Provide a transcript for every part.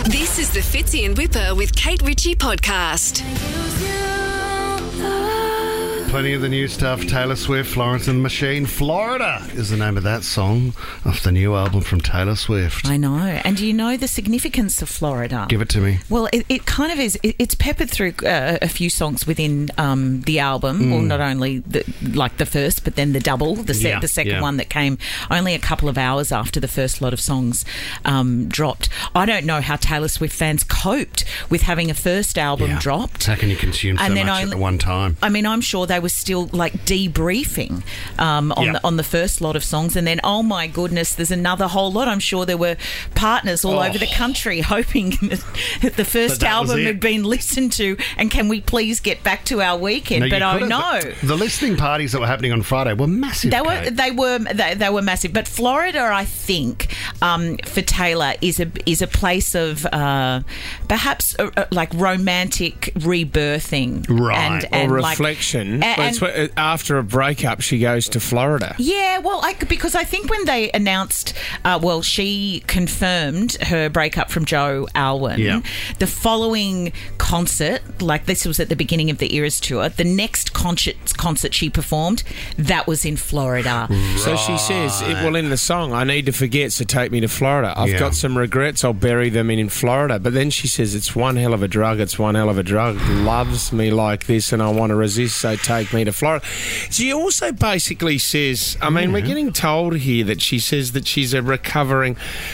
This is the Fitzy and Whipper with Kate Ritchie podcast. Plenty of the new stuff. Taylor Swift, Florence and the Machine. Florida is the name of that song off the new album from Taylor Swift. I know. And do you know the significance of Florida? Give it to me. Well, it kind of is. It's peppered through a few songs within the album. Well, not only the first, but then the double, the second one that came only a couple of hours after the first lot of songs dropped. I don't know how Taylor Swift fans coped with having a first album dropped. How can you consume so much at one time? I mean, I'm sure they were still like debriefing on the first lot of songs, and then oh my goodness, there's another whole lot. I'm sure there were partners all over the country hoping that the first album had been listened to, and can we please get back to our weekend? But oh no, the listening parties that were happening on Friday were massive. They were massive. But Florida, I think, for Taylor is a place of perhaps like romantic rebirthing, right, and or reflection. It's after a breakup, she goes to Florida. Yeah, well, because I think when they announced, she confirmed her breakup from Joe Alwyn. Yeah. The following concert, like this was at the beginning of the Eras tour, the next concert she performed, that was in Florida. Right. So she says, in the song, I need to forget, so take me to Florida. I've got some regrets, I'll bury them in Florida. But then she says, it's one hell of a drug, loves me like this and I want to resist, so take me to Florida. She also basically says, we're getting told here that she says that she's a recovering,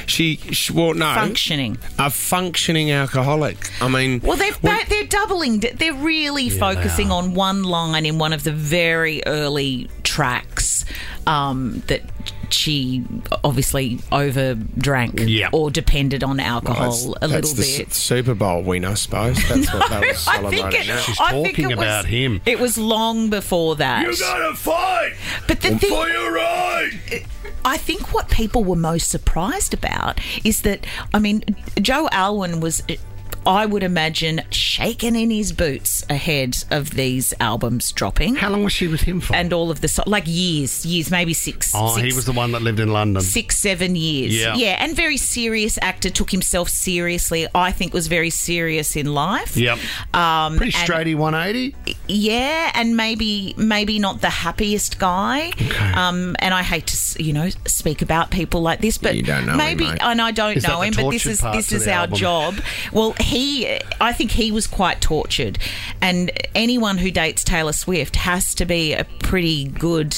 functioning alcoholic. I mean, well, they're doubling. They're really focusing on one line in one of the very early tracks that she obviously overdrank or depended on alcohol a little bit. That's the Super Bowl win, I suppose. That's what they were celebrating. She's talking about him. It was long before that. You gotta fight for your right. I think what people were most surprised about is that, Joe Alwyn was, I would imagine, shaking in his boots ahead of these albums dropping. How long was she with him for? And all of the years, maybe six. Oh, he was the one that lived in London. 6-7 years. Yeah, and very serious actor, took himself seriously. I think was very serious in life. Yep. Pretty straighty 180. Yeah, and maybe not the happiest guy. Okay. And I hate to speak about people like this, but you don't know maybe, him, mate. and I don't know him, but this is our job. Well, I think he was quite tortured, and anyone who dates Taylor Swift has to be a pretty good,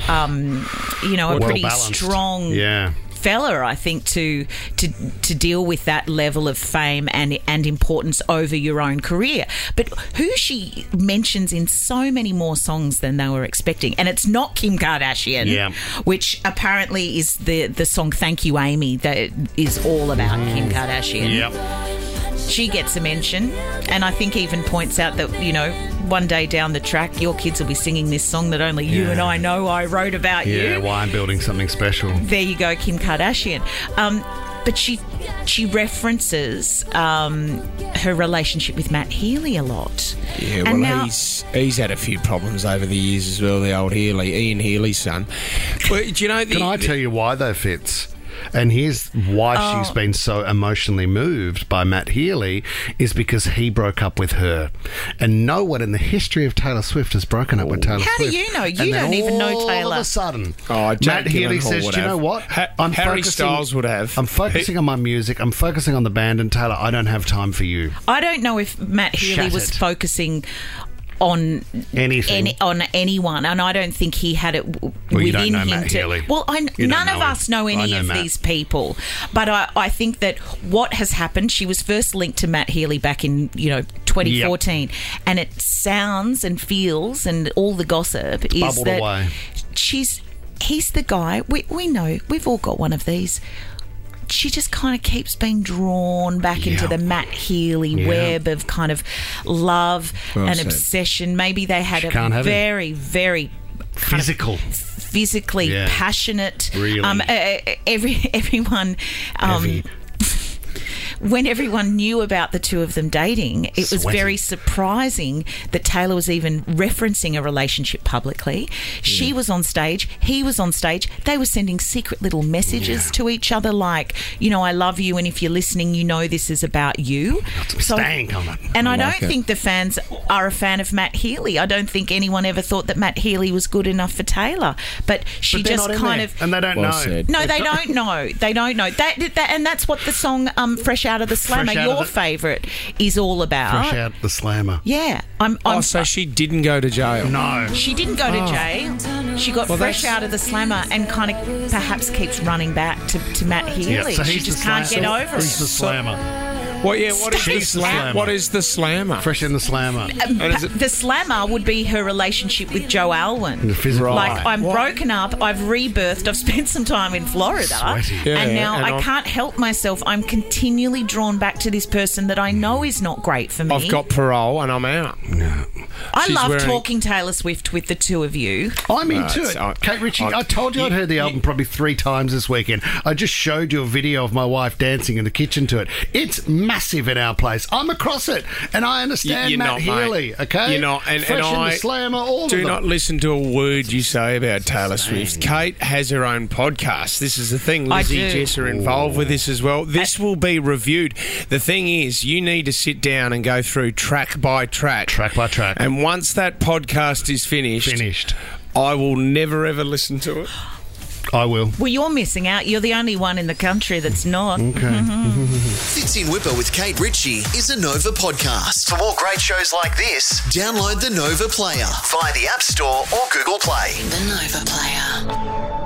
pretty strong fella, I think, to deal with that level of fame and importance over your own career. But who she mentions in so many more songs than they were expecting, and it's not Kim Kardashian, which apparently is the song "Thank You, Amy" that is all about Kim Kardashian. Yep. She gets a mention, and I think even points out that, one day down the track, your kids will be singing this song that only you and I know I wrote about you. Yeah, why I'm building something special. There you go, Kim Kardashian. But she references her relationship with Matt Healy a lot. Yeah, well, he's had a few problems over the years as well, the old Ian Healy's son. Well, do you know... Can I tell you why, though, Fitz? And here's why she's been so emotionally moved by Matt Healy, is because he broke up with her. And no one in the history of Taylor Swift has broken up with Taylor Swift. How do you know? You don't even know Taylor. All of a sudden, Matt Healy says, do you know what? Harry Styles would have. I'm focusing on my music. I'm focusing on the band. And Taylor, I don't have time for you. I don't know if Matt Healy was focusing on anyone, and I don't think he had it within him Matt Healy. Well, none of us know any of these people, but I think that what has happened, she was first linked to Matt Healy back in 2014, and it sounds and feels, and all the gossip is bubbled that away. He's the guy. We know, we've all got one of these. She just kind of keeps being drawn back into the Matt Healy web of kind of love and obsession. Maybe they had a very, very physically passionate. Really? Everyone. when everyone knew about the two of them dating, it was very surprising that Taylor was even referencing a relationship publicly. She was on stage, he was on stage. They were sending secret little messages to each other like, I love you, and if you're listening, this is about you. And I don't think the fans are a fan of Matt Healy. I don't think anyone ever thought that Matt Healy was good enough for Taylor. But she just kind of... And they don't know. Said. No, they don't know. They don't know. And that's what the song Fresh Out of the Slammer, your favourite, is all about. Fresh Out the Slammer. Yeah. So she didn't go to jail? No. She didn't go to jail. She got fresh out of the Slammer and kind of perhaps keeps running back to Matt Healy. Yeah, so she just can't get over it. He's the Slammer. What is the Slammer? Fresh in the Slammer. The Slammer would be her relationship with Joe Alwyn. Right. Like, I'm broken up, I've rebirthed, I've spent some time in Florida, and now I can't help myself. I'm continually drawn back to this person that I know is not great for me. I've got parole and I'm out. No. I love talking Taylor Swift with the two of you. I'm into it. Kate Ritchie, I told you I'd heard the album probably 3 times this weekend. I just showed you a video of my wife dancing in the kitchen to it. It's massive in our place. I'm across it, and I understand Matt Healy, okay? You're not, and the Slammer, all do of them. not listen to a word you say about Taylor Swift. Kate has her own podcast. This is the thing. Lizzie and Jess are involved with this as well. This will be reviewed. The thing is, you need to sit down and go through track by track. Track by track. And once that podcast is finished, I will never ever listen to it. I will. Well, you're missing out. You're the only one in the country that's not. Okay. Fits in Whipper with Kate Ritchie is a Nova podcast. For more great shows like this, download the Nova Player via the App Store or Google Play. The Nova Player.